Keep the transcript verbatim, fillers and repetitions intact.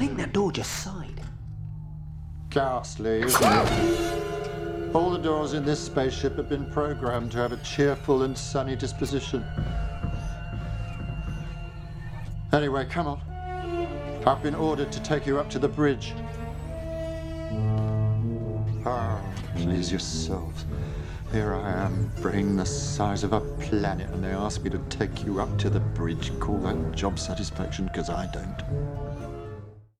think that door just sighed. Ghastly, isn't it? All the doors in this spaceship have been programmed to have a cheerful and sunny disposition. Anyway, come on. I've been ordered to take you up to the bridge. Ah, please yourselves. Here I am, brain the size of a planet, and they ask me to take you up to the bridge. Call that job satisfaction, because I don't.